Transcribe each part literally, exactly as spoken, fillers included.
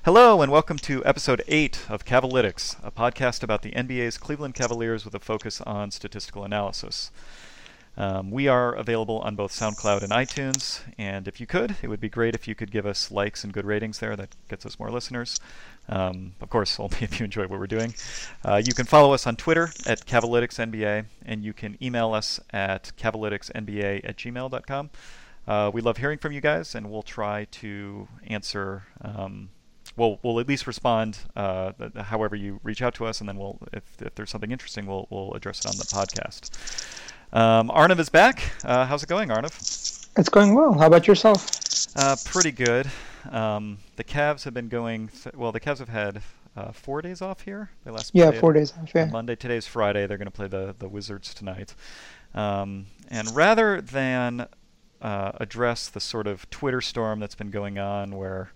Hello and welcome to episode eight of Cavalytics, a podcast about the N B A's Cleveland Cavaliers with a focus on statistical analysis. Um, we are available on both SoundCloud and iTunes, and if you could, it would be great if you could give us likes and good ratings there. That gets us more listeners. Um, of course, only if you enjoy what we're doing. Uh, you can follow us on Twitter at CavalyticsNBA, and you can email us at cavalyticsnba at gmail dot com. Uh, we love hearing from you guys, and we'll try to answer... Um, We'll, we'll at least respond uh, however you reach out to us, and then we'll, if, if there's something interesting, we'll, we'll address it on the podcast. Um, Arnav is back. Uh, how's it going, Arnav? It's going well. How about yourself? Uh, pretty good. Um, the Cavs have been going, th- well, the Cavs have had uh, four days off here. They last yeah, played four days off, yeah. Monday, today's Friday. They're going to play the, the Wizards tonight. Um, and rather than uh, address the sort of Twitter storm that's been going on where...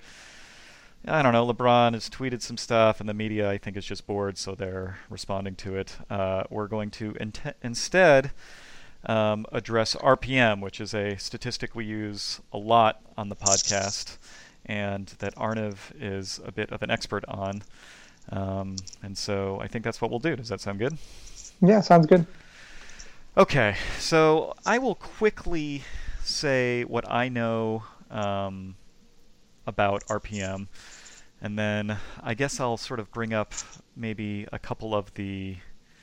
I don't know, LeBron has tweeted some stuff, and the media, I think, is just bored, so they're responding to it. Uh, we're going to in- instead um, address R P M, which is a statistic we use a lot on the podcast, and that Arnav is a bit of an expert on. Um, and so I think that's what we'll do. Does that sound good? Yeah, sounds good. Okay, so I will quickly say what I know um, about R P M. And then I guess I'll sort of bring up maybe a couple of the,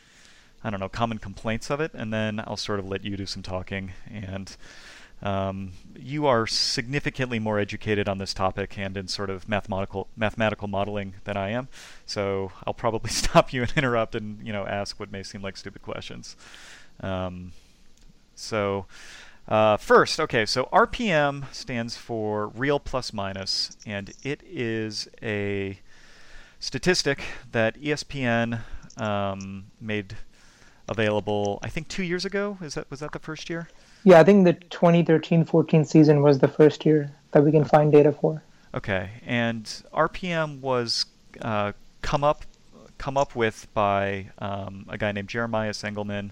I don't know, common complaints of it, and then I'll sort of let you do some talking. And um, you are significantly more educated on this topic and in sort of mathematical mathematical modeling than I am. So I'll probably stop you and interrupt and, you know, ask what may seem like stupid questions. Um, so... Uh, first, okay, so R P M stands for real plus minus, and it is a statistic that E S P N um, made available, I think, two years ago. Is that was that the first year? Yeah, I think the twenty thirteen fourteen season was the first year that we can find data for. Okay, and R P M was uh, come up come up with by um, a guy named Jeremiah Sengelman.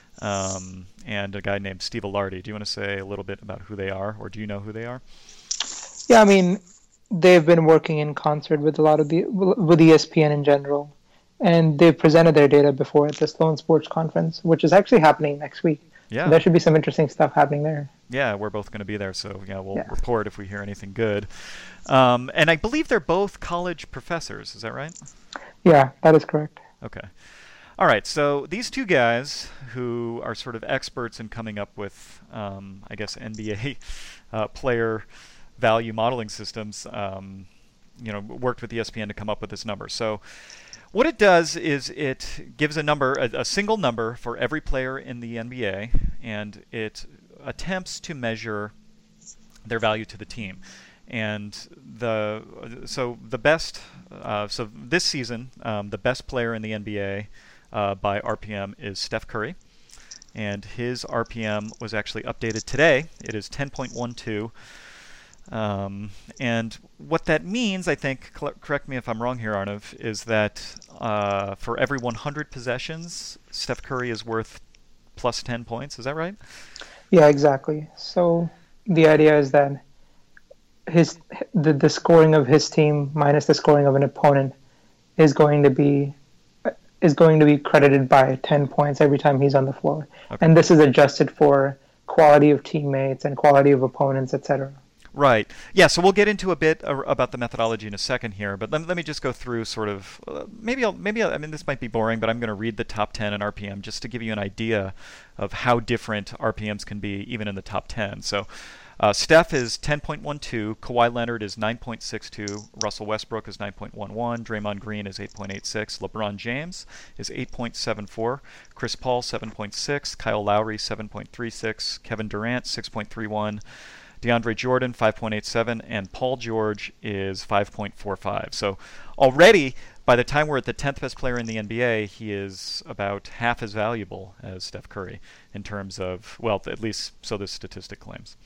Um, and a guy named Steve Alardi. Do you want to say a little bit about who they are, or do you know who they are? Yeah, I mean, they've been working in concert with a lot of the with E S P N in general, and they've presented their data before at the Sloan Sports Conference, which is actually happening next week. Yeah, so there should be some interesting stuff happening there. Yeah, we're both going to be there, so yeah, we'll yeah. report if we hear anything good. Um, and I believe they're both college professors. Is that right? Yeah, that is correct. Okay. All right, so these two guys who are sort of experts in coming up with, um, I guess, N B A uh, player value modeling systems, um, you know, worked with E S P N to come up with this number. So what it does is it gives a number, a, a single number for every player in the N B A, and it attempts to measure their value to the team. And the so the best, uh, so this season, um, the best player in the N B A Uh, by R P M is Steph Curry, and his R P M was actually updated today. It is ten point one two, um, and what that means, I think, cl- correct me if I'm wrong here, Arnav, is that uh, for every one hundred possessions, Steph Curry is worth plus ten points. Is that right? Yeah, exactly. So the idea is that his the, the scoring of his team minus the scoring of an opponent is going to be is going to be credited by ten points every time he's on the floor. Okay. And this is adjusted for quality of teammates and quality of opponents, et cetera. Right. Yeah, so we'll get into a bit uh, about the methodology in a second here, but let, let me just go through sort of, uh, maybe I'll, maybe I'll, I mean, this might be boring, but I'm going to read the top ten in R P M just to give you an idea of how different R P Ms can be even in the top ten. So Uh, Steph is ten point one two, Kawhi Leonard is nine point six two, Russell Westbrook is nine point one one, Draymond Green is eight point eight six, LeBron James is eight point seven four, Chris Paul seven point six, Kyle Lowry seven point three six, Kevin Durant six point three one, DeAndre Jordan five point eight seven, and Paul George is five point four five. So already, by the time we're at the tenth best player in the N B A, he is about half as valuable as Steph Curry in terms of, well, at least so this statistic claims.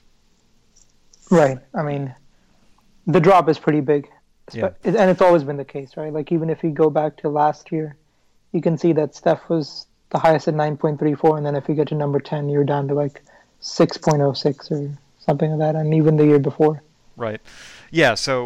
Right. I mean, the drop is pretty big. Yeah. And it's always been the case, right? Like, even if you go back to last year, you can see that Steph was the highest at nine point three four, and then if you get to number ten, you're down to like six point oh six or something like that, and even the year before. Right. Yeah, so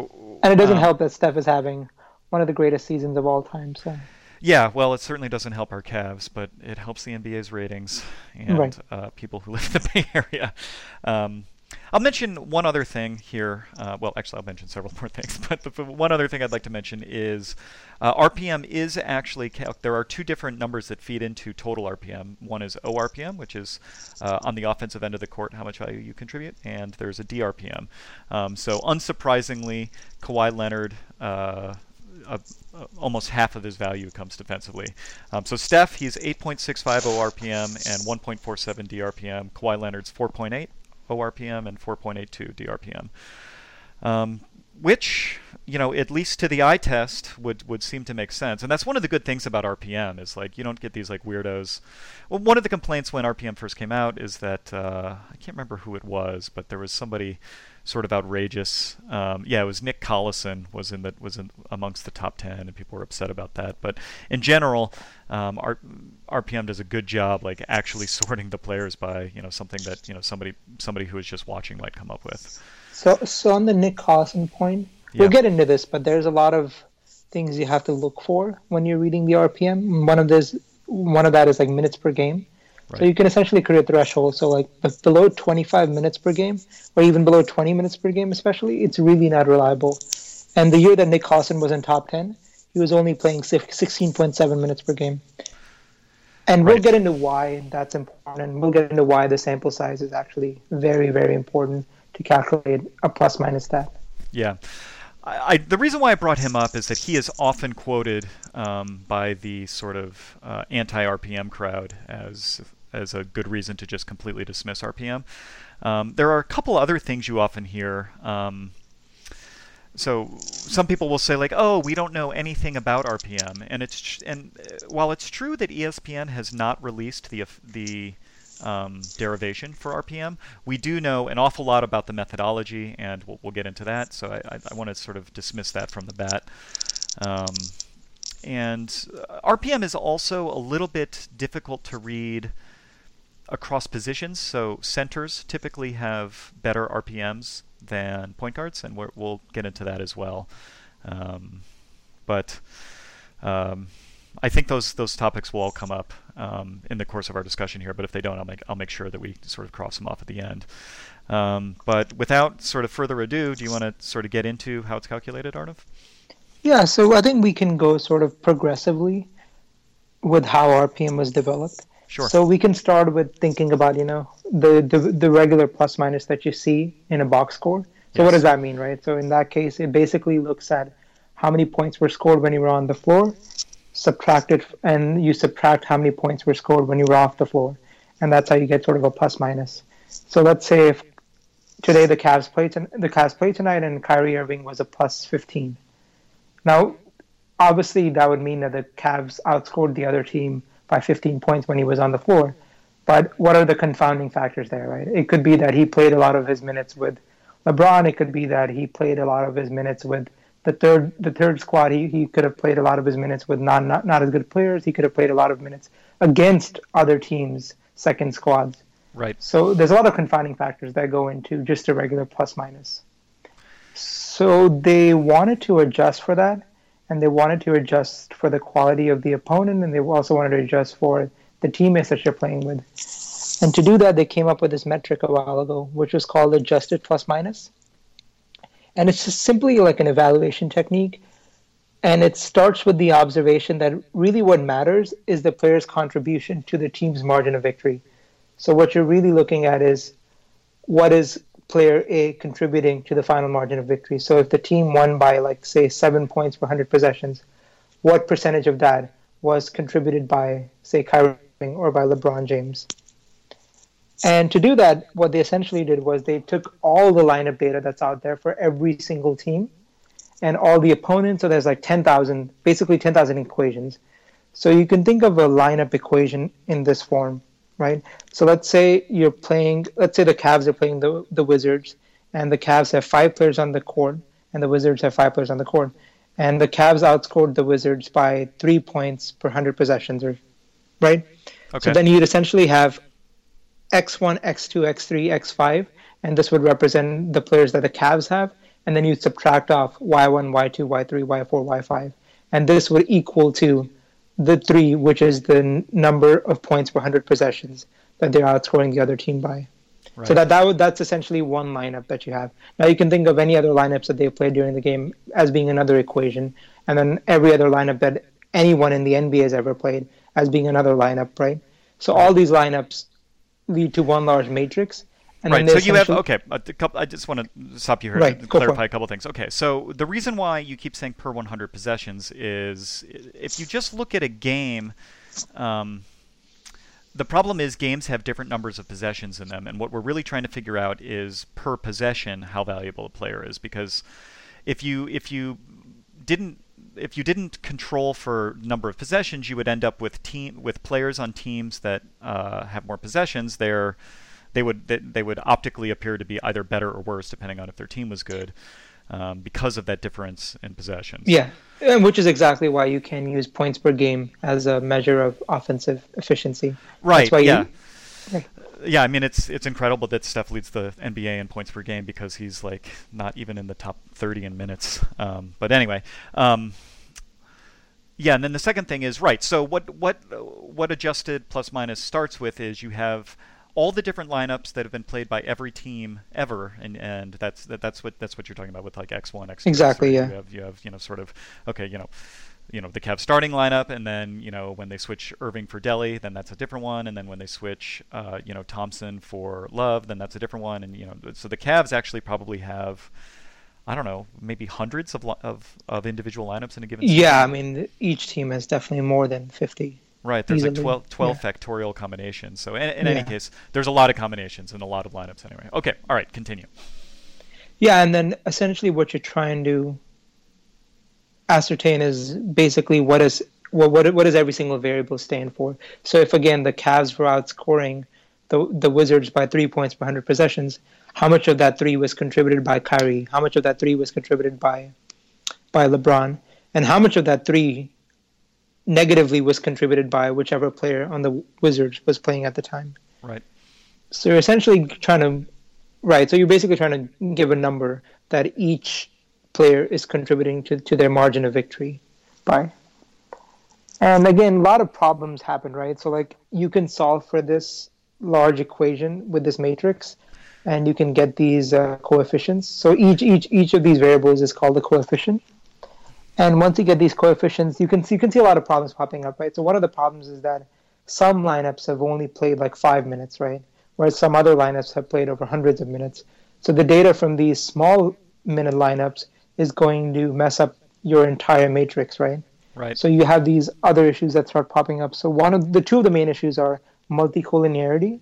And it doesn't Um, help that Steph is having one of the greatest seasons of all time. So Yeah, well, it certainly doesn't help our Cavs, but it helps the N B A's ratings right. and uh, people who live in the Bay Area. Um, I'll mention one other thing here. Uh, well, actually, I'll mention several more things, but the, the one other thing I'd like to mention is uh, R P M is actually cal- there are two different numbers that feed into total R P M. One is O R P M, which is uh, on the offensive end of the court how much value you contribute, and there's a D R P M. Um, so unsurprisingly, Kawhi Leonard. Uh, Uh, uh, almost half of his value comes defensively. Um, so Steph, he's eight point six five O R P M and one point four seven D R P M. Kawhi Leonard's four point eight O R P M and four point eight two D R P M. Um, which, you know, at least to the eye test, would, would seem to make sense. And that's one of the good things about R P M is, like, you don't get these, like, weirdos. Well, one of the complaints when R P M first came out is that, uh, I can't remember who it was, but there was somebody sort of outrageous. Um, yeah, it was Nick Collison was in the was in amongst the top ten, and people were upset about that. But in general, um, R, RPM does a good job, like, actually sorting the players by, you know, something that, you know, somebody somebody who is just watching might come up with. So, so on the Nick Collison point, Yeah. we'll get into this, but there's a lot of things you have to look for when you're reading the R P M. One of this, one of that is like minutes per game. Right. So you can essentially create a threshold. So like b- below twenty-five minutes per game, or even below twenty minutes per game, especially, it's really not reliable. And the year that Nick Collison was in top ten, he was only playing sixteen point seven minutes per game. And we'll Right. get into why that's important, and we'll get into why the sample size is actually very, very important to calculate a plus minus stat. Yeah. I, I, the reason why I brought him up is that he is often quoted um, by the sort of uh, anti-R P M crowd as as a good reason to just completely dismiss R P M. Um, there are a couple other things you often hear. Um, so some people will say, like, "Oh, we don't know anything about R P M," and it's and uh, while it's true that E S P N has not released the the Um, derivation for R P M, we do know an awful lot about the methodology, and we'll, we'll get into that. So I, I, I want to sort of dismiss that from the bat. Um, and uh, R P M is also a little bit difficult to read across positions. So centers typically have better R P Ms than point guards, and we're, we'll get into that as well. Um, but um, I think those those topics will all come up um, in the course of our discussion here. But if they don't, I'll make I'll make sure that we sort of cross them off at the end. Um, but without sort of further ado, do you want to sort of get into how it's calculated, Arnav? Yeah, so I think we can go sort of progressively with how R P M was developed. Sure. So we can start with thinking about, you know, the the, the regular plus minus that you see in a box score. So Yes. what does that mean, right? So in that case, it basically looks at how many points were scored when you were on the floor, subtracted, and you subtract how many points were scored when you were off the floor, and that's how you get sort of a plus minus. So let's say if today the Cavs played ton- the Cavs played tonight and Kyrie Irving was a plus fifteen. Now, obviously, that would mean that the Cavs outscored the other team by fifteen points when he was on the floor. But what are the confounding factors there, right? It could be that he played a lot of his minutes with LeBron. It could be that he played a lot of his minutes with the third the third squad. He he could have played a lot of his minutes with non not, not as good players. He could have played a lot of minutes against other teams' second squads. Right. So there's a lot of confounding factors that go into just a regular plus minus. So they wanted to adjust for that, and they wanted to adjust for the quality of the opponent, and they also wanted to adjust for the teammates that you're playing with. And to do that, they came up with this metric a while ago, which was called adjusted plus minus. And it's just simply like an evaluation technique. And it starts with the observation that really what matters is the player's contribution to the team's margin of victory. So what you're really looking at is what is player A contributing to the final margin of victory. So if the team won by, like, say, seven points per one hundred possessions, what percentage of that was contributed by, say, Kyrie Irving or by LeBron James? And to do that, what they essentially did was they took all the lineup data that's out there for every single team and all the opponents. So there's like ten thousand, basically ten thousand equations. So you can think of a lineup equation in this form, right? So let's say you're playing, let's say the Cavs are playing the, the Wizards, and the Cavs have five players on the court, and the Wizards have five players on the court. And the Cavs outscored the Wizards by three points per one hundred possessions, or right? Okay. So then you'd essentially have X one, X two, X three, X five, and this would represent the players that the Cavs have, and then you subtract off y one, y two, y three, y four, y five, and this would equal to the three, which is the n- number of points per one hundred possessions that they're outscoring the other team by. Right. So that, that would, that's essentially one lineup that you have. Now you can think of any other lineups that they played during the game as being another equation, and then every other lineup that anyone in the N B A has ever played as being another lineup, right? So all these lineups lead to one large matrix. And right. So you have okay. A couple, I just want to stop you here right, to clarify a couple things. Okay. So the reason why you keep saying per one hundred possessions is if you just look at a game. Um, The problem is games have different numbers of possessions in them, and what we're really trying to figure out is per possession how valuable a player is. Because if you if you didn't if you didn't control for number of possessions, you would end up with team with players on teams that uh, have more possessions. They're they would they, they would optically appear to be either better or worse depending on if their team was good. Um, because of that difference in possessions. Yeah, and which is exactly why you can use points per game as a measure of offensive efficiency. Right. That's why yeah. You, yeah. I mean, it's it's incredible that Steph leads the N B A in points per game because he's like not even in the top thirty in minutes. Um, but anyway. Um, yeah, and then the second thing is right. So what what what adjusted plus minus starts with is you have all the different lineups that have been played by every team ever, and and that's that, that's what that's what you're talking about with like X one, X two. Exactly. So yeah. You have you have you know sort of okay you know, you know the Cavs starting lineup, and then you know when they switch Irving for Delly, then that's a different one, and then when they switch uh, you know Thompson for Love, then that's a different one, and you know so the Cavs actually probably have. I don't know, maybe hundreds of of, of individual lineups in a given season. Yeah, I mean each team has definitely more than fifty. Right, there's easily. like twelve, twelve yeah. factorial combinations. So in, in yeah. any case, there's a lot of combinations and a lot of lineups anyway. Okay, all right, continue. Yeah, and then essentially what you're trying to ascertain is basically what is what what, what does every single variable stand for. So if again the Cavs were outscoring the the Wizards by three points per one hundred possessions, how much of that three was contributed by Kyrie? How much of that three was contributed by by LeBron? And how much of that three negatively was contributed by whichever player on the Wizards was playing at the time? Right. So you're essentially trying to, right, so you're basically trying to give a number that each player is contributing to, to their margin of victory by. And again, a lot of problems happen, right? So like you can solve for this large equation with this matrix, and you can get these uh, coefficients. So each each each of these variables is called a coefficient. And once you get these coefficients, you can see, you can see a lot of problems popping up, right? So one of the problems is that some lineups have only played like five minutes, right? Whereas some other lineups have played over hundreds of minutes. So the data from these small minute lineups is going to mess up your entire matrix, right? Right. So you have these other issues that start popping up. So one of the two of the main issues are multicollinearity,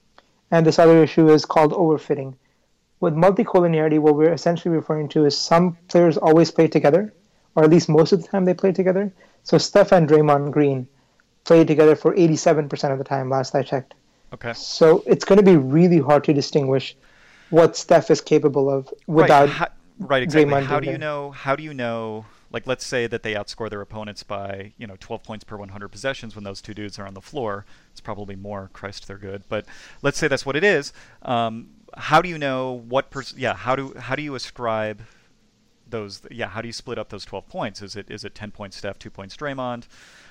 and this other issue is called overfitting. With multicollinearity, what we're essentially referring to is some players always play together, or at least most of the time they play together. So Steph and Draymond Green played together for eighty-seven percent of the time, last I checked. Okay. So it's going to be really hard to distinguish what Steph is capable of without right. How, right exactly. Draymond How do you there. know? How do you know? Like, let's say that they outscore their opponents by you know twelve points per one hundred possessions when those two dudes are on the floor. It's probably more. Christ, they're good. But let's say that's what it is. Um, how do you know what? Pers- yeah. How do how do you ascribe those? Yeah. How do you split up those twelve points? Is it is it ten points Steph, two points Draymond,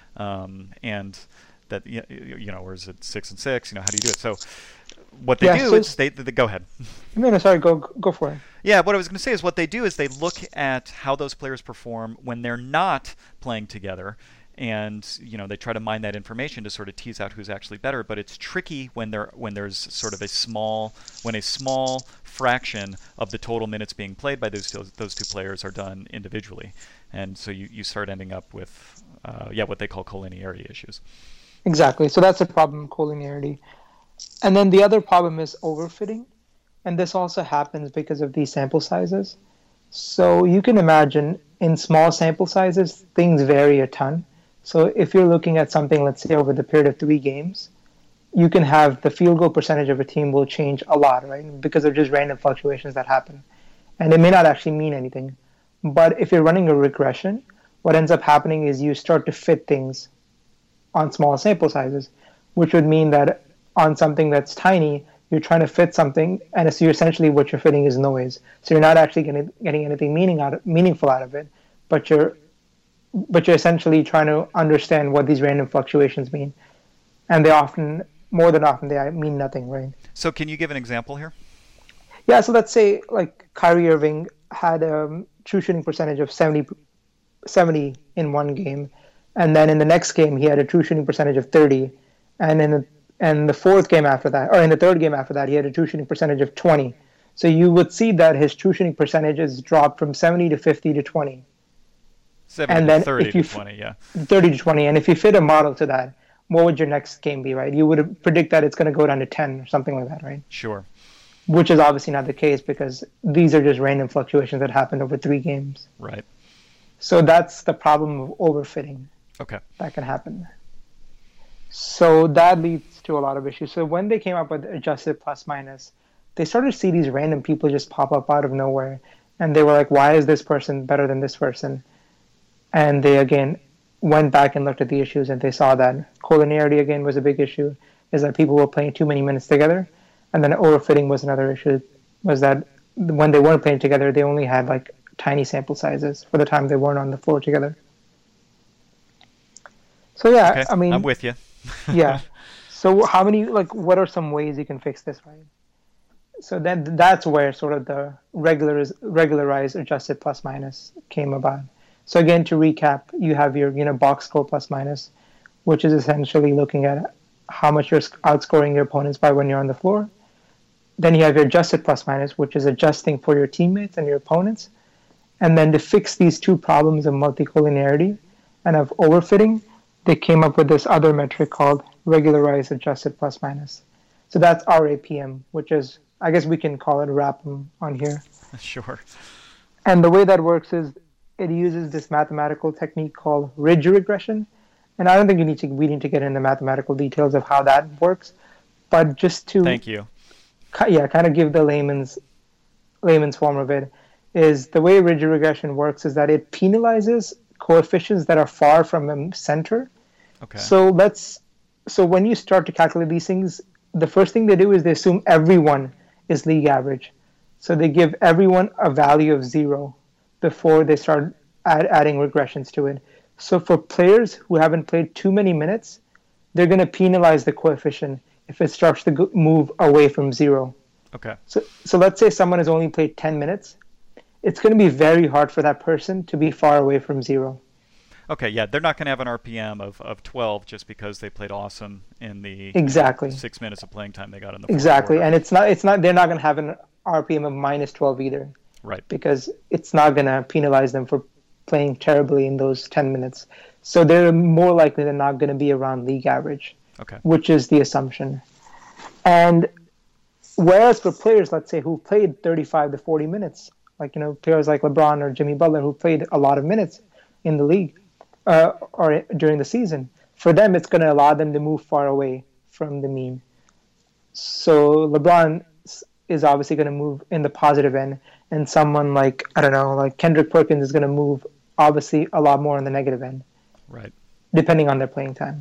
um, and that you know, or is it six and six? You know, how do you do it? So what they yeah, do so is they, they go ahead. No, no, sorry, go go for it. Yeah, what I was going to say is what they do is they look at how those players perform when they're not playing together, and you know they try to mine that information to sort of tease out who's actually better. But it's tricky when there when there's sort of a small when a small fraction of the total minutes being played by those those two players are done individually, and so you, you start ending up with uh, yeah what they call collinearity issues. Exactly. So that's a problem, collinearity. And then the other problem is overfitting. And this also happens because of these sample sizes. So you can imagine in small sample sizes, things vary a ton. So if you're looking at something, let's say over the period of three games, you can have the field goal percentage of a team will change a lot, right? Because of just random fluctuations that happen. And it may not actually mean anything. But if you're running a regression, what ends up happening is you start to fit things on small sample sizes, which would mean that on something that's tiny, You're trying to fit something, and so you're essentially what you're fitting is noise. So you're not actually getting, getting anything meaning out of, meaningful out of it, but you're but you're essentially trying to understand what these random fluctuations mean, and they often, more than often, they mean nothing, right? So can you give an example here? Yeah. So let's say like Kyrie Irving had a true shooting percentage of seventy, seventy in one game, and then in the next game he had a true shooting percentage of thirty, and in the and the fourth game after that, or in the third game after that, he had a true shooting percentage of twenty. So you would see that his true shooting percentage is dropped from seventy to fifty to twenty. seventy and then to thirty if you to twenty, yeah. thirty to twenty, and if you fit a model to that, what would your next game be, right? You would predict that it's going to go down to ten or something like that, right? Sure. Which is obviously not the case because these are just random fluctuations that happened over three games. Right. So that's the problem of overfitting. Okay. That can happen. So that leads to a lot of issues. So when they came up with adjusted plus minus, they started to see these random people just pop up out of nowhere. And they were like, why is this person better than this person? And they, again, went back and looked at the issues, and they saw that collinearity, again, was a big issue, is that people were playing too many minutes together. And then overfitting was another issue, was that when they weren't playing together, they only had, like, tiny sample sizes for the time they weren't on the floor together. So, yeah, okay. I mean... I'm with you. yeah. So how many, like, what are some ways you can fix this, right? So then that's where sort of the regular regularized adjusted plus minus came about. So again, to recap, you have your, you know, box score plus minus, which is essentially looking at how much you're outscoring your opponents by when you're on the floor. Then you have your adjusted plus minus, which is adjusting for your teammates and your opponents. And then to fix these two problems of multicollinearity and of overfitting, they came up with this other metric called regularized adjusted plus minus. So that's R A P M, which is, I guess we can call it R A P M on here. Sure. And the way that works is it uses this mathematical technique called ridge regression. And I don't think you need to, we need to get into mathematical details of how that works, but just to Thank you. Yeah, kind of give the layman's layman's form of it, is the way ridge regression works is that it penalizes coefficients that are far from the center. Okay. So let's so when you start to calculate these things, the first thing they do is they assume everyone is league average. So they give everyone a value of zero before they start add, adding regressions to it. So for players who haven't played too many minutes, they're going to penalize the coefficient if it starts to go, move away from zero. Okay. So so let's say someone has only played ten minutes. It's going to be very hard for that person to be far away from zero. Okay, yeah, they're not going to have an R P M of, of twelve just because they played awesome in the exactly six minutes of playing time they got in the exactly, quarter. And it's not it's not they're not going to have an R P M of minus twelve either, right? Because it's not going to penalize them for playing terribly in those ten minutes. So they're more likely than not going to be around league average, okay, which is the assumption. And whereas for players, let's say, who played thirty-five to forty minutes, like, you know, players like LeBron or Jimmy Butler who played a lot of minutes in the league, Uh, or during the season, for them it's going to allow them to move far away from the mean. So LeBron is obviously going to move in the positive end, and someone like, I don't know, like Kendrick Perkins is going to move obviously a lot more on the negative end, right? Depending on their playing time.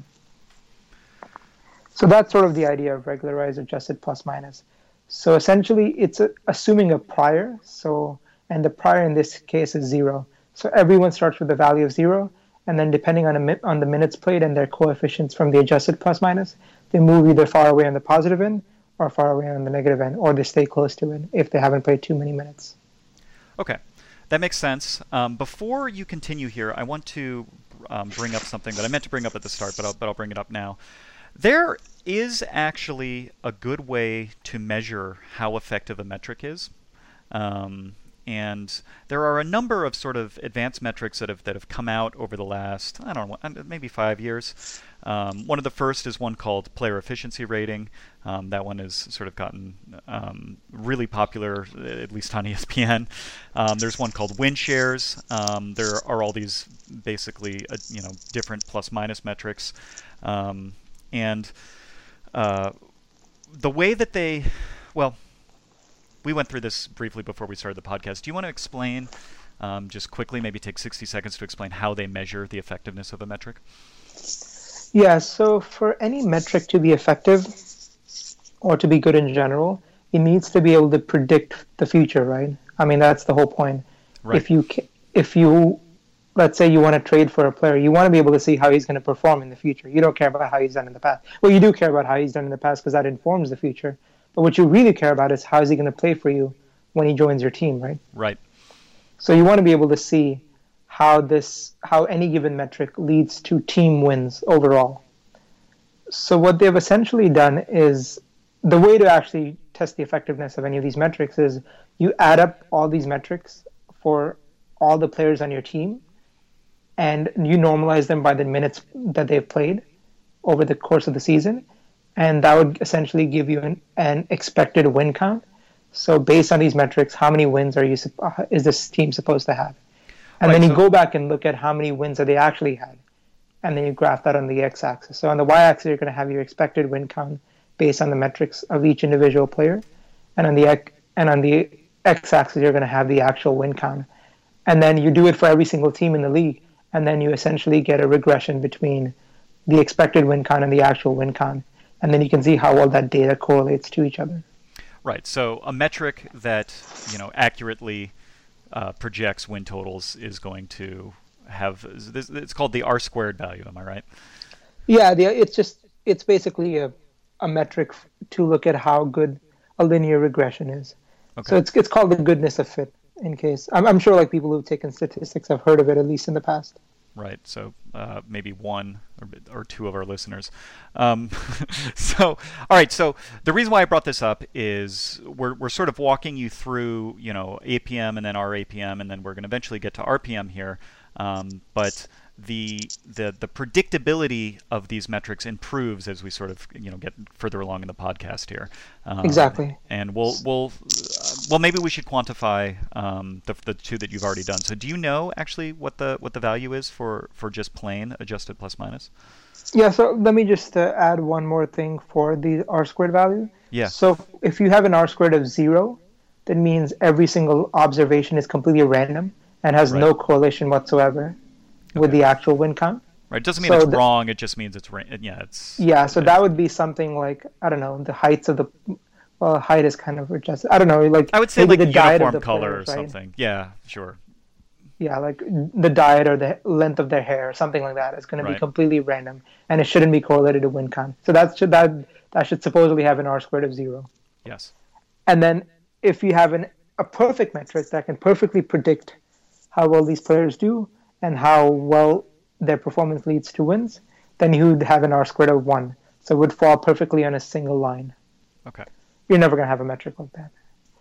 So that's sort of the idea of regularized adjusted plus minus. So essentially it's a, assuming a prior, so and the prior in this case is zero. So everyone starts with the value of zero. And then depending on, a, on the minutes played and their coefficients from the adjusted plus minus, they move either far away on the positive end or far away on the negative end, or they stay close to it if they haven't played too many minutes. Okay, that makes sense. Um, before you continue here, I want to um, bring up something that I meant to bring up at the start, but I'll, but I'll bring it up now. There is actually a good way to measure how effective a metric is. Um, And there are a number of sort of advanced metrics that have that have come out over the last, I don't know, maybe five years. Um, one of the first is one called player efficiency rating. Um, that one has sort of gotten um, really popular, at least on E S P N. Um, there's one called win shares. Um, there are all these basically, uh, you know, different plus minus metrics, um, and uh, the way that they, well. We went through this briefly before we started the podcast. Do you want to explain, um, just quickly, maybe take sixty seconds to explain how they measure the effectiveness of a metric? Yeah, so for any metric to be effective, or to be good in general, he needs to be able to predict the future, right? I mean, that's the whole point. Right. If you ca- if you let's say you want to trade for a player, you want to be able to see how he's going to perform in the future. You don't care about how he's done in the past. Well, you do care about how he's done in the past because that informs the future. But what you really care about is how is he going to play for you when he joins your team, right? Right. So you want to be able to see how this how any given metric leads to team wins overall. So what they've essentially done is the way to actually test the effectiveness of any of these metrics is you add up all these metrics for all the players on your team, and you normalize them by the minutes that they've played over the course of the season, and that would essentially give you an, an expected win count. So based on these metrics, how many wins are you is this team supposed to have? And right, then you so, go back and look at how many wins that they actually had, and then you graph that on the x-axis. So on the y-axis, you're going to have your expected win count based on the metrics of each individual player, and on the and on the x-axis, you're going to have the actual win count. And then you do it for every single team in the league, and then you essentially get a regression between the expected win count and the actual win count. And then you can see how well that data correlates to each other. Right. So a metric that, you know, accurately uh, projects win totals is going to have this. It's called the R squared value. Am I right? Yeah. The, it's just it's basically a a metric to look at how good a linear regression is. Okay. So it's it's called the goodness of fit. In case I'm, I'm sure like people who've taken statistics have heard of it at least in the past. Right. So uh, maybe one or, or two of our listeners. Um, so all right. So the reason why I brought this up is we're we're sort of walking you through, you know, A P M and then R A P M, and then we're going to eventually get to R P M here. Um, but the the the predictability of these metrics improves as we sort of, you know, get further along in the podcast here. Um, exactly. And we'll we'll uh, well maybe we should quantify um, the the two that you've already done. So do you know actually what the what the value is for for just plain adjusted plus minus? Yeah. So let me just uh, add one more thing for the R squared value. Yeah. So if you have an R squared of zero, that means every single observation is completely random and has right. no correlation whatsoever okay. with the actual win count. Right. It doesn't mean so it's the, wrong. It just means it's ra- yeah. It's yeah. So it's, that would be something like, I don't know, the heights of the well, height is kind of adjusted. I don't know, like I would say like the diet uniform of the color players, or right? something. Yeah. Sure. Yeah, like the diet or the length of their hair, or something like that, is going to right. be completely random, and it shouldn't be correlated to win count. So that should that that should supposedly have an R squared of zero. Yes. And then if you have an a perfect metric that can perfectly predict how well these players do and how well their performance leads to wins, then you would have an R squared of one. So it would fall perfectly on a single line. Okay. You're never going to have a metric like that.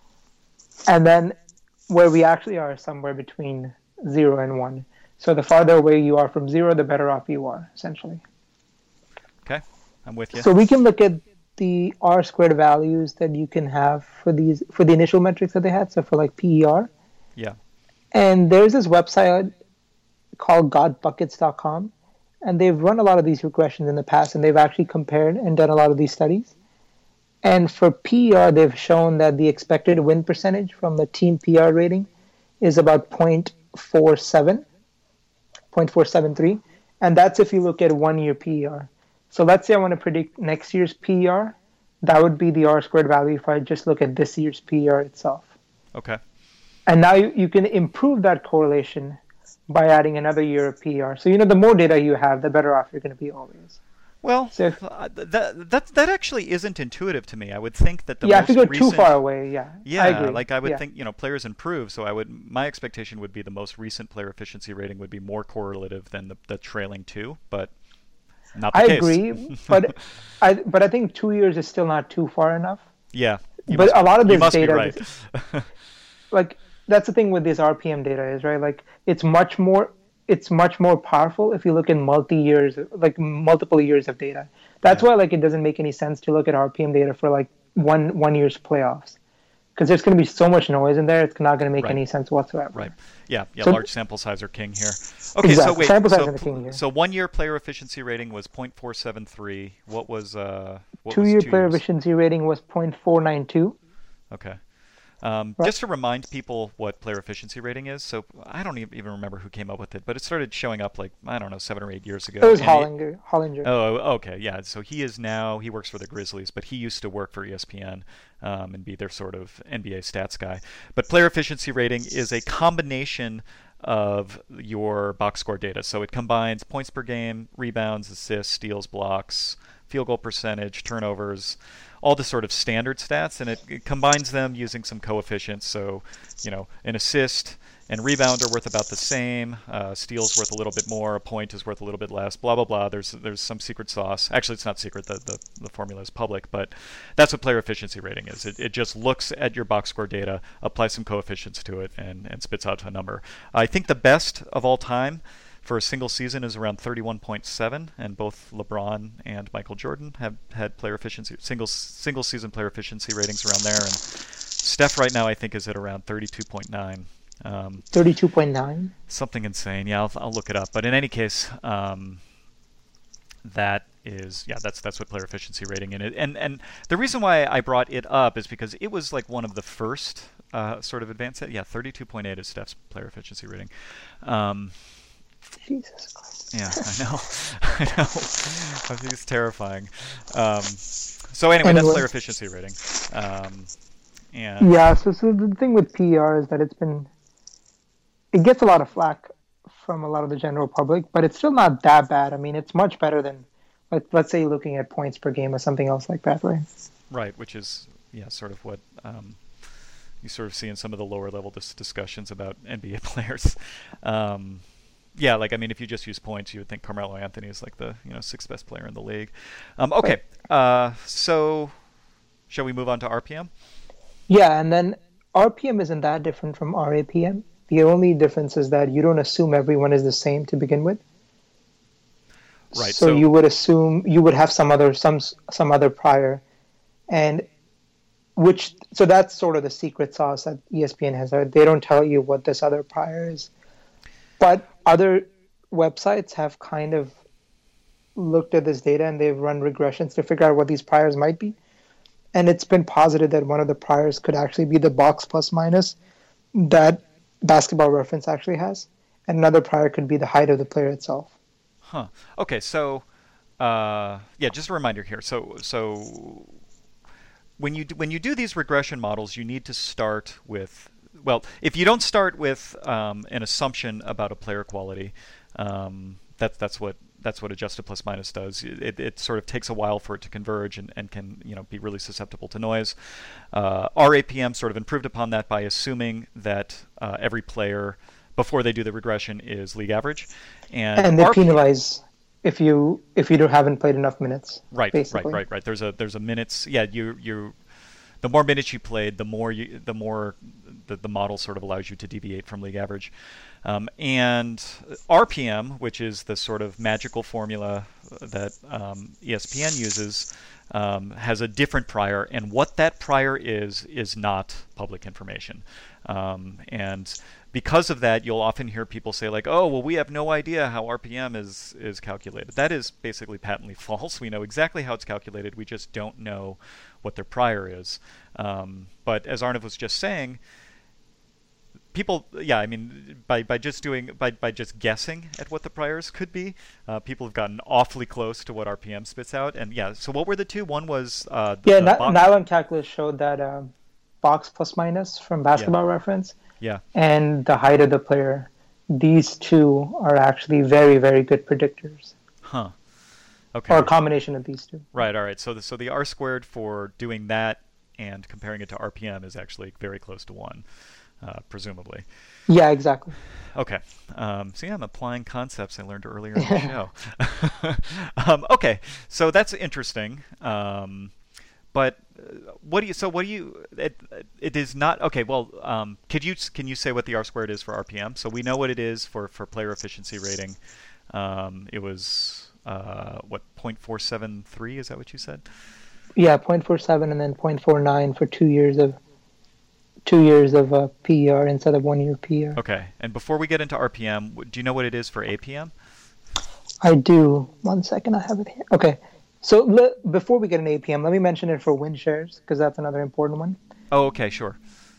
And then where we actually are is somewhere between zero and one. So the farther away you are from zero, the better off you are, essentially. Okay, I'm with you. So we can look at the R squared values that you can have for these for the initial metrics that they had. So for like P E R. Yeah. And there's this website called got buckets dot com, and they've run a lot of these regressions in the past, and they've actually compared and done a lot of these studies. And for P E R, they've shown that the expected win percentage from the team P E R rating is about zero point four seven, zero point four seven three, and that's if you look at one-year P E R. So let's say I want to predict next year's P E R. That would be the R squared value if I just look at this year's P E R itself. Okay. And now you, you can improve that correlation by adding another year of P E R. So, you know, the more data you have, the better off you're going to be always. Well, so if, uh, that, that that actually isn't intuitive to me. I would think that the yeah, most if you go recent, too far away, yeah, yeah, I agree. like I would yeah. think, you know, players improve. So I would, my expectation would be the most recent player efficiency rating would be more correlative than the, the trailing two, but not the I case. agree, but I but I think two years is still not too far enough. Yeah, but must, a lot of this you must data, be right. is, like that's the thing with this R P M data is right. Like it's much more. It's much more powerful if you look in multi years, like multiple years of data. That's yeah. why like it doesn't make any sense to look at R P M data for like one one year's playoffs, because there's going to be so much noise in there. It's not going to make right. any sense whatsoever. Right. Yeah. Yeah. So, large sample size are king here. Okay. Exactly. So wait. Sample size so, are king here. so one year player efficiency rating was zero point four seven three. What was uh? What two was year two player years? efficiency rating was zero point four nine two. Okay. Um, Right. just to remind people what player efficiency rating is, so I don't e- even remember who came up with it, but it started showing up like, I don't know, seven or eight years It ago. was And it, Hollinger. Hollinger. oh, okay, yeah. So he is now, he works for the Grizzlies, but he used to work for E S P N um, and be their sort of N B A stats guy. But player efficiency rating is a combination of your box score data. So it combines points per game, rebounds, assists, steals, blocks, field goal percentage, turnovers, all the sort of standard stats, and it, it combines them using some coefficients. So, you know, an assist and rebound are worth about the same. Uh, steals worth a little bit more. A point is worth a little bit less. Blah blah blah. There's there's some secret sauce. Actually, it's not secret. The the, the formula is public, but that's what player efficiency rating is. It, it just looks at your box score data, applies some coefficients to it, and and spits out a number. I think the best of all time for a single season is around thirty-one point seven, and both LeBron and Michael Jordan have had player efficiency single single season player efficiency ratings around there, and Steph right now I think is at around thirty-two point nine. Um, thirty-two point nine. something insane. Yeah, I'll, I'll look it up. But in any case, um, that is yeah, that's that's what player efficiency rating in it. And and the reason why I brought it up is because it was like one of the first uh, sort of advanced. Yeah, thirty-two point eight is Steph's player efficiency rating. Um, Jesus Christ. Yeah, I know. I know. I think it's terrifying. Um, so anyway, Anyway. that's player efficiency rating. Um, and Yeah, so, so the thing with P E R is that it's been, it gets a lot of flack from a lot of the general public, but it's still not that bad. I mean, it's much better than, like, let's say, looking at points per game or something else like that, right? right, which is yeah, sort of what um, you sort of see in some of the lower level dis- discussions about N B A players. Um, yeah, like I mean, if you just use points, you would think Carmelo Anthony is like the you know sixth best player in the league. Um, okay, uh, so shall we move on to R P M? Yeah, and then R P M isn't that different from R A P M. The only difference is that you don't assume everyone is the same to begin with. Right. So, So, you would assume you would have some other some some other prior, and which so that's sort of the secret sauce that E S P N has. They don't tell you what this other prior is, but other websites have kind of looked at this data and they've run regressions to figure out what these priors might be. And it's been posited that one of the priors could actually be the box plus minus that Basketball Reference actually has, and another prior could be the height of the player itself. Huh. Okay. So, uh, yeah, just a reminder here. So, so when you do, when you do these regression models, you need to start with well, if you don't start with um, an assumption about a player quality, um, that's that's what that's what adjusted plus minus does. It, it sort of takes a while for it to converge and, and can you know be really susceptible to noise. Uh, R A P M sort of improved upon that by assuming that uh, every player before they do the regression is league average, and, And they R P M penalize if you if you don't, haven't played enough minutes. Right, basically. right, right, right. There's a there's a minutes. Yeah, you you. The more minutes you played, the more you the more the, the model sort of allows you to deviate from league average. Um, and R P M, which is the sort of magical formula that um, E S P N uses, um, has a different prior, and what that prior is is not public information. Um, and because of that, you'll often hear people say like, "Oh, well, we have no idea how R P M is is calculated." That is basically patently false. We know exactly how it's calculated. We just don't know what their prior is. Um, but as Arnav was just saying, people, yeah, I mean, by, by just doing, by, by just guessing at what the priors could be, uh, people have gotten awfully close to what R P M spits out. And yeah, so what were the two? One was uh, the, Yeah, the Na- box- Nylon Calculus showed that um, box plus minus from Basketball Reference yeah, and the height of the player. These two are actually very, very good predictors, huh? Okay, or a combination of these two. right, all right. So the, so the R squared for doing that and comparing it to R P M is actually very close to one, uh, presumably. Yeah, exactly. Okay. Um, so yeah, I'm applying concepts I learned earlier in the show. um, okay, so that's interesting. Um, but uh, what do you? So what do you? It, it is not okay. Well, um, could you can you say what the R squared is for R P M? So we know what it is for for player efficiency rating. Um, it was uh, what zero point four seven three? Is that what you said? Yeah, zero point four seven and then zero point four nine for two years of two years of uh, P E R instead of one year P E R. Okay. And before we get into R P M, do you know what it is for A P M? I do. One second, I have it here. Okay. So le- before we get an A P M, let me mention it for win shares because that's another important one. Oh, okay, sure.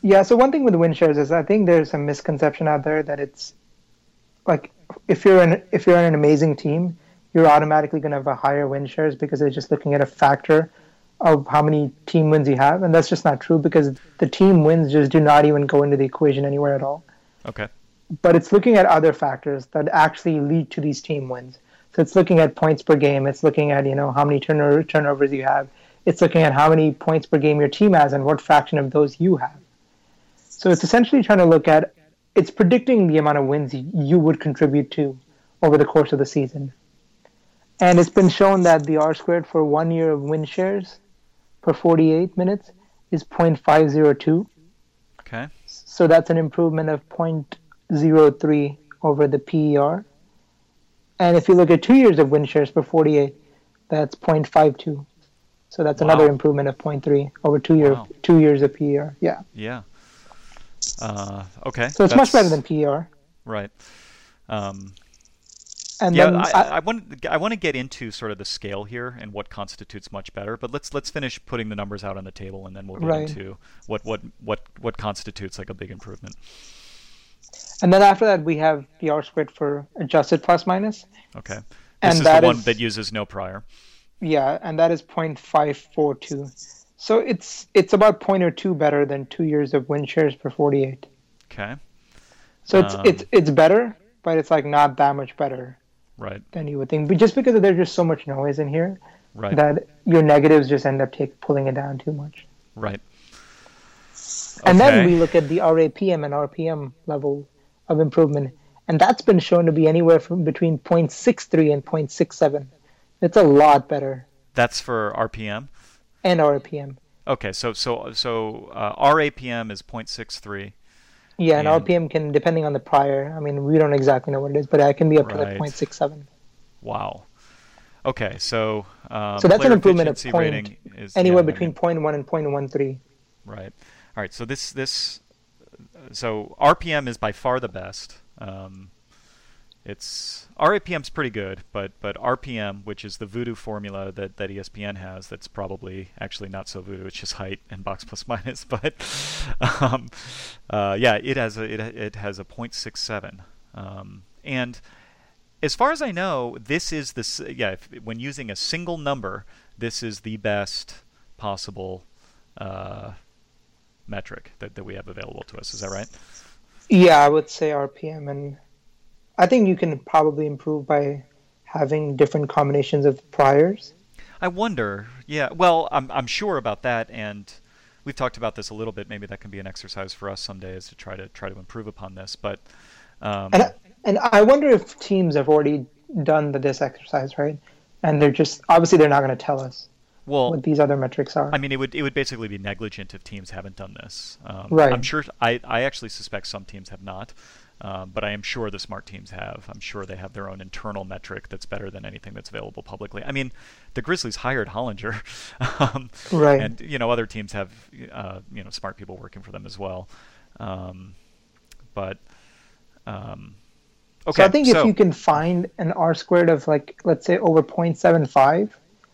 Yeah, so one thing with win shares is I think there's a misconception out there that it's like if you're an if you're an amazing team, you're automatically going to have a higher win shares because they're just looking at a factor of how many team wins you have, and that's just not true because the team wins just do not even go into the equation anywhere at all. Okay. But it's looking at other factors that actually lead to these team wins. So it's looking at points per game. It's looking at, you know, how many turnover, turnovers you have. It's looking at how many points per game your team has and what fraction of those you have. So it's essentially trying to look at, it's predicting the amount of wins you would contribute to over the course of the season. And it's been shown that the R squared for one year of win shares per forty-eight minutes is zero point five zero two. Okay. So that's an improvement of zero point zero three over the P E R. And if you look at two years of win shares per forty-eight, that's zero point five two. So that's Wow. another improvement of zero point three over two year Wow. two years of P E R. Yeah. Yeah. Uh, okay. So it's That's- much better than P E R. Right. Um, And yeah, then I, I, I want I want to get into sort of the scale here and what constitutes much better, but let's let's finish putting the numbers out on the table, and then we'll get Right. into what, what what what constitutes like a big improvement. and then after that we have the R squared for adjusted plus minus. Okay. This And is the that one is- that uses no prior. Yeah, and that is zero point five four two. So it's it's about a point or two better than two years of win shares per forty-eight. Okay. So it's Um, it's it's better, but it's like not that much better Right. than you would think. But just because there's just so much noise in here Right. that your negatives just end up take, pulling it down too much. Right. And then Okay. we look at the R A P M and R P M level of improvement, and that's been shown to be anywhere from between zero point six three and zero point six seven. It's a lot better. That's for R P M. And R A P M. Okay. So so so uh, R A P M is zero point six three. Yeah, and, And- R P M can, depending on the prior, I mean, we don't exactly know what it is, but it can be up to like Right. zero point six seven. Wow. Okay. So um, So that's an player improvement of efficiency point, rating is anywhere yeah, I between mean, zero point one and zero point one three. Right. All right. So this this so R P M is by far the best. Um, it's R A P M's pretty good, but but R P M, which is the voodoo formula that, that E S P N has, that's probably actually not so voodoo. It's just height and box plus minus. But um, uh, yeah, it has a it it has a zero point six seven. Um, and as far as I know, this is the s- yeah. If, when using a single number, this is the best possible uh, metric that, that we have available to us. Is that right? Yeah, I would say R P M, and I think you can probably improve by having different combinations of priors. I wonder. Yeah. Well, I'm I'm sure about that, and we've talked about this a little bit. Maybe that can be an exercise for us some days to try to try to improve upon this. But um, And I, and I wonder if teams have already done the, this exercise, right? And they're just obviously they're not going to tell us well, what these other metrics are. I mean, it would it would basically be negligent if teams haven't done this. Um, Right. I'm sure. I I actually suspect some teams have not. Um, but I am sure the smart teams have. I'm sure they have their own internal metric that's better than anything that's available publicly. I mean, the Grizzlies hired Hollinger, um, Right. and you know other teams have uh, you know smart people working for them as well. Um, but um, okay, so I think so, if you can find an R squared of like let's say over zero point seven five,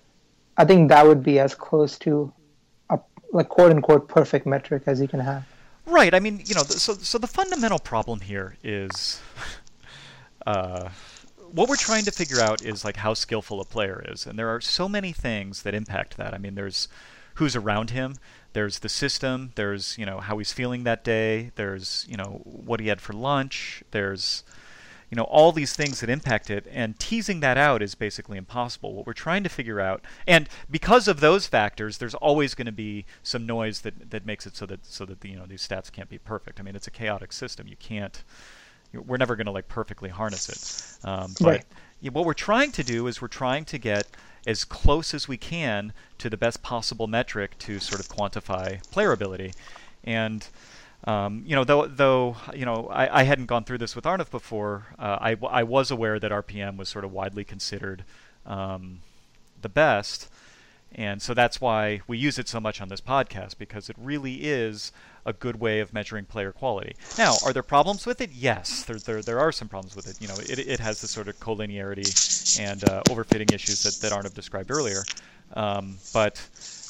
I think that would be as close to a like quote unquote perfect metric as you can have. right. I mean, you know, th- so so the fundamental problem here is. Uh, what we're trying to figure out is like how skillful a player is, and there are so many things that impact that. I mean, there's who's around him, there's the system, there's you know how he's feeling that day, there's you know what he had for lunch, there's you know all these things that impact it, and teasing that out is basically impossible. What we're trying to figure out, and because of those factors, there's always going to be some noise that that makes it so that so that the, you know these stats can't be perfect. I mean, it's a chaotic system. You can't. We're never going to like perfectly harness it. Um, but Right. yeah, what we're trying to do is we're trying to get as close as we can to the best possible metric to sort of quantify player ability. And um, you know, though though you know, I, I hadn't gone through this with Arnav before. Uh, I w- I was aware that R P M was sort of widely considered um, the best. And so that's why we use it so much on this podcast, because it really is a good way of measuring player quality. Now, are there problems with it? Yes, there there, there are some problems with it. You know, it, it has the sort of collinearity and uh, overfitting issues that, that Arnav described earlier. Um, but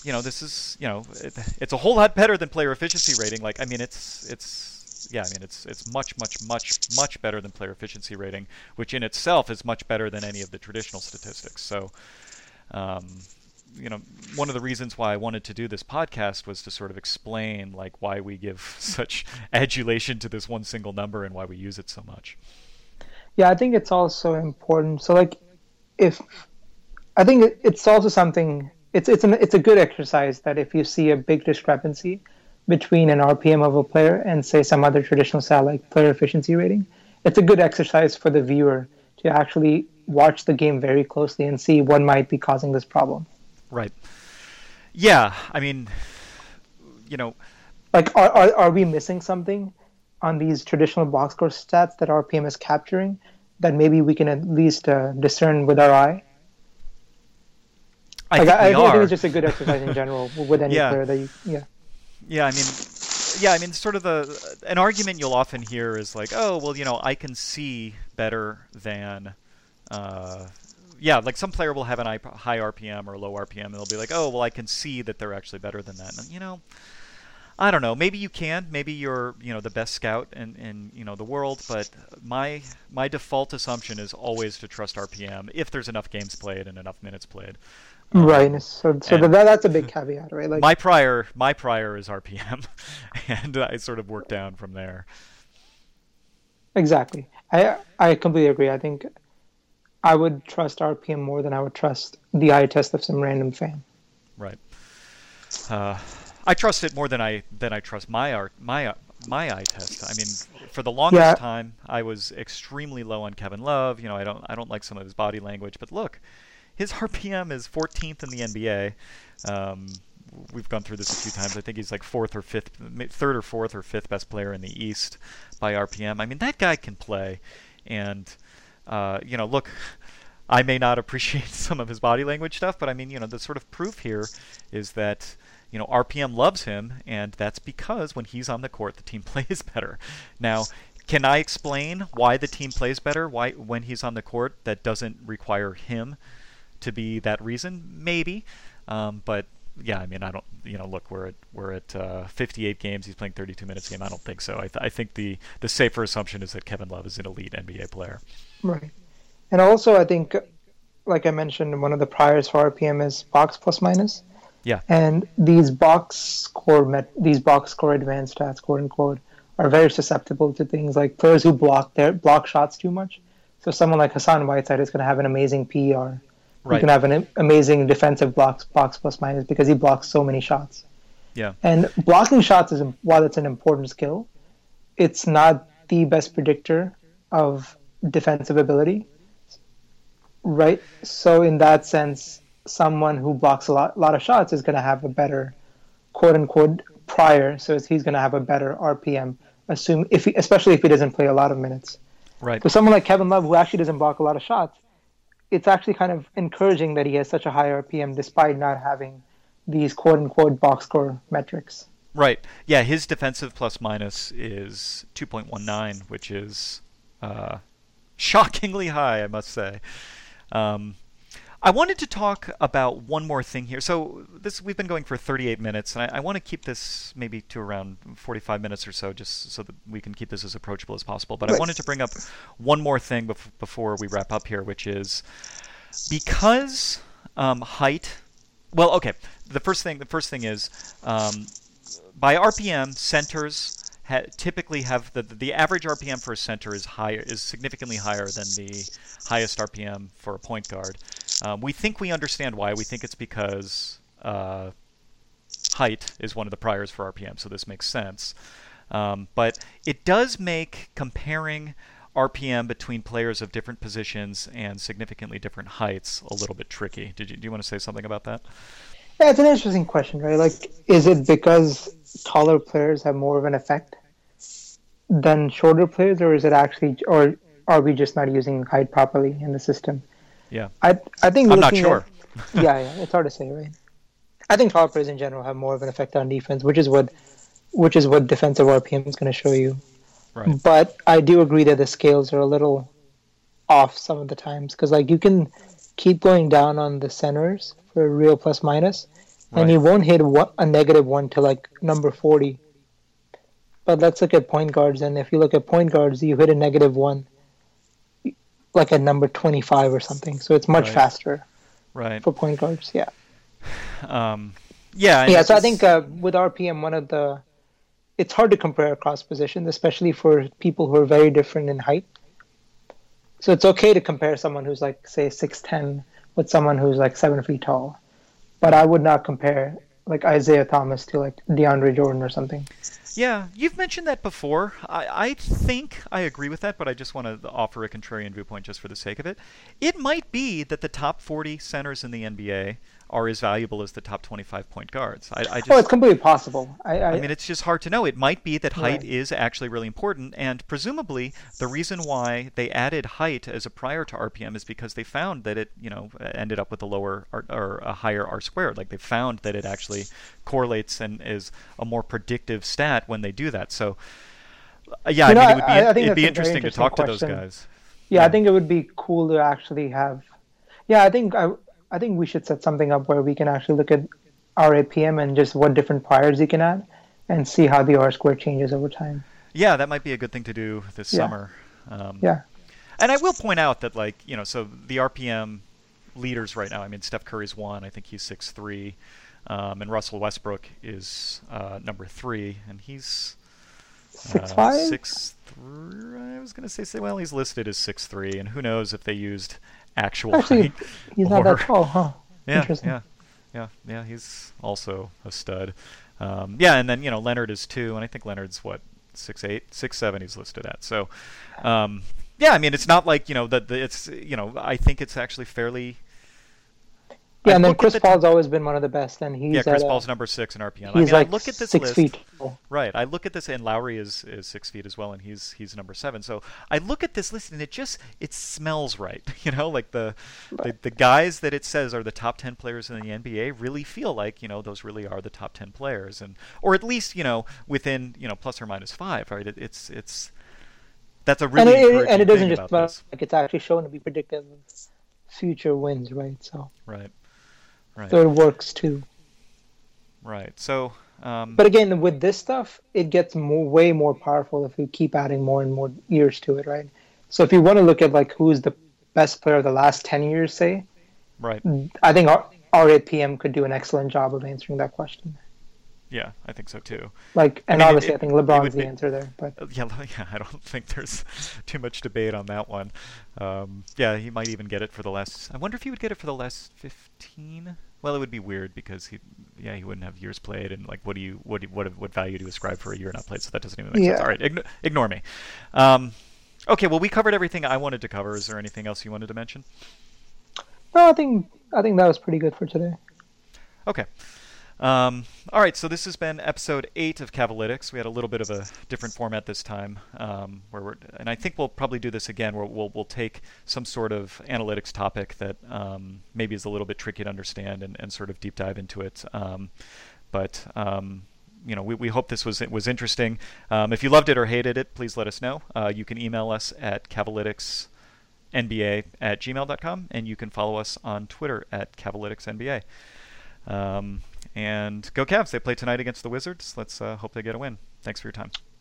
you know, this is, you know, it, it's a whole lot better than player efficiency rating. Like, I mean, it's it's yeah, I mean, it's it's much much much much better than player efficiency rating, which in itself is much better than any of the traditional statistics. So, um, you know, one of the reasons why I wanted to do this podcast was to sort of explain like why we give such adulation to this one single number and why we use it so much. Yeah, I think it's also important. So, like, if I think it's also something. It's it's an it's a good exercise that if you see a big discrepancy between an R P M of a player and say some other traditional style like player efficiency rating, it's a good exercise for the viewer to actually watch the game very closely and see what might be causing this problem. Right. Yeah, I mean, you know, like are are, are we missing something on these traditional box score stats that R P M is capturing that maybe we can at least uh, discern with our eye? I like, think I, we I are. think it's just a good exercise in general with any yeah. player that you, yeah. Yeah, I mean, yeah, I mean, sort of the an argument you'll often hear is like, oh, well, you know, I can see better than, uh, yeah, like some player will have an high R P M or low R P M, and they'll be like, oh, well, I can see that they're actually better than that. And, you know, I don't know. Maybe you can. Maybe you're, you know, the best scout in, in you know the world. But my my default assumption is always to trust R P M if there's enough games played and enough minutes played. Um, right. So so that, that's a big caveat, right? Like my prior my prior is R P M, and I sort of work down from there. Exactly. I I completely agree. I think I would trust R P M more than I would trust the eye test of some random fan. Right. Uh, I trust it more than I than I trust my art my my eye test. I mean, for the longest yeah. time, I was extremely low on Kevin Love. You know, I don't I don't like some of his body language, but look, his R P M is fourteenth in the N B A. Um, we've gone through this a few times. I think he's like fourth or fifth, third or fourth or fifth best player in the East by R P M. I mean, that guy can play, and uh, you know, look. I may not appreciate some of his body language stuff, but I mean, you know, the sort of proof here is that, you know, R P M loves him, and that's because when he's on the court, the team plays better. Now, can I explain why the team plays better? Why, when he's on the court, that doesn't require him to be that reason? Maybe, um, but yeah, I mean, I don't, you know, look, we're at we're at uh, fifty-eight games. He's playing thirty-two minutes a game. I don't think so. I, th- I think the the safer assumption is that Kevin Love is an elite N B A player. Right. And also, I think, like I mentioned, one of the priors for R P M is box plus minus. Yeah. And these box score met, these box score advanced stats, quote unquote, are very susceptible to things like players who block their block shots too much. So someone like Hassan Whiteside is going to have an amazing P E R. Right. He can have an amazing defensive blocks box plus minus because he blocks so many shots. Yeah. And blocking shots is, while it's an important skill, it's not the best predictor of defensive ability. Right. So in that sense, someone who blocks a lot, lot of shots is going to have a better, quote unquote, prior. So he's going to have a better R P M. Assume if he, especially if he doesn't play a lot of minutes. Right. For someone like Kevin Love, who actually doesn't block a lot of shots, it's actually kind of encouraging that he has such a high R P M despite not having these quote unquote box score metrics. Right. Yeah. His defensive plus minus is two point one nine, which is uh, shockingly high, I must say. Um, I wanted to talk about one more thing here. So this we've been going for thirty-eight minutes, and I, I want to keep this maybe to around forty-five minutes or so, just so that we can keep this as approachable as possible. But I wanted to bring up one more thing bef- before we wrap up here, which is because um, height. Well, okay. The first thing. The first thing is um, by R P M, centers Ha, typically have the the average R P M for a center is higher is significantly higher than the highest R P M for a point guard. Um, we think we understand why. We think it's because uh, height is one of the priors for R P M, so this makes sense. Um, but it does make comparing R P M between players of different positions and significantly different heights a little bit tricky. Did you do you want to say something about that? Yeah, it's an interesting question, right? Like, is it because taller players have more of an effect than shorter players, or is it actually, or are we just not using height properly in the system? Yeah, I I think I'm not sure. At, yeah, yeah, it's hard to say, right? I think taller players in general have more of an effect on defense, which is what which is what defensive R P M is going to show you. Right. But I do agree that the scales are a little off some of the times because, like, you can keep going down on the centers for real plus minus, and Right. you won't hit one, a negative one to like number forty. But let's look at point guards, and if you look at point guards, you hit a negative one like at number twenty-five or something. So it's much Right. faster Right. for point guards. Yeah. Um, yeah. And Yeah. it So I just- think uh, with R P M, one of the it's hard to compare across positions, especially for people who are very different in height. So it's okay to compare someone who's like say six ten with someone who's like seven feet tall, but I would not compare like Isaiah Thomas to like DeAndre Jordan or something. Yeah, you've mentioned that before. I, I think I agree with that, but I just want to offer a contrarian viewpoint just for the sake of it. It might be that the top forty centers in the N B A are as valuable as the top twenty-five point guards. I, I just, Oh, it's completely possible. I, I, I mean, it's just hard to know. It might be that height Right. is actually really important, and presumably the reason why they added height as a prior to R P M is because they found that it, you know, ended up with a lower R, or a higher R squared. Like they found that it actually correlates and is a more predictive stat when they do that. So, uh, yeah, You know, I mean, it would be I- I think it'd be that's a very interesting to interesting talk to those question. guys. yeah, yeah. I think it would be cool to actually have. Yeah, I think I, I think we should set something up where we can actually look at R A P M and just what different priors you can add, and see how the R square changes over time. Yeah, that might be a good thing to do this Yeah. summer. Um, Yeah. And I will point out that, like, you know, so the R P M leaders right now, I mean, Steph Curry's one. I think he's six three. Um, and Russell Westbrook is uh, number three, and he's Six uh, five. six three. I was going to say, well, he's listed as six three, and who knows if they used actual Actually, height. he's not or- that tall, huh? Yeah, Interesting. yeah, yeah, yeah. He's also a stud. Um, yeah, and then you know Leonard is two, and I think Leonard's what six eight, six seven. He's listed at. So, um, yeah, I mean, it's not like you know that it's you know I think it's actually fairly. Yeah, I and then look at Chris the- Paul's always been one of the best, and he's Yeah, Chris at, uh, Paul's number six in R P M. I he's mean, like I look at this six list. feet tall. Right. I look at this, and Lowry is, is six feet as well, and he's he's number seven. So I look at this list, and it just it smells right. You know, like the, the the guys that it says are the top ten players in the N B A really feel like you know those really are the top ten players, and or at least you know within you know plus or minus five. Right. It, it's it's that's a And really it, encouraging and it doesn't thing just about about, this. like it's actually shown to be predictive of future wins, right? So Right. Right. so it works too. Right. So. Um, But again, with this stuff, it gets more, way more powerful if you keep adding more and more years to it, right? So if you want to look at like who's the best player of the last ten years, say, right. I think R- RAPM could do an excellent job of answering that question. Yeah, I think so too. Like, and mean, it- obviously, it- I think it LeBron's would the be- answer there. But Uh, Yeah, yeah, I don't think there's too much debate on that one. Um, yeah, he might even get it for the last. I wonder if he would get it for the last fifteen. Well, it would be weird because he, yeah, he wouldn't have years played, and like, what do you, what, do, what, what value do you ascribe for a year not played? So that doesn't even make sense. Yeah. All right, ign- ignore me. Um, okay, well, we covered everything I wanted to cover. Is there anything else you wanted to mention? no, I think I think that was pretty good for today. Okay. Um, all right, so this has been episode eight of Cavalytics. We had a little bit of a different format this time, um, where we're, and I think we'll probably do this again, where we'll we'll take some sort of analytics topic that um, maybe is a little bit tricky to understand and, and sort of deep dive into it. Um, but um, you know, we, we hope this was was interesting. Um, if you loved it or hated it, please let us know. Uh, you can email us at cavalyticsnba at gmail dot com, and you can follow us on Twitter at cavalyticsnba. Um, and go Cavs. They play tonight against the Wizards. Let's uh, hope they get a win. Thanks for your time.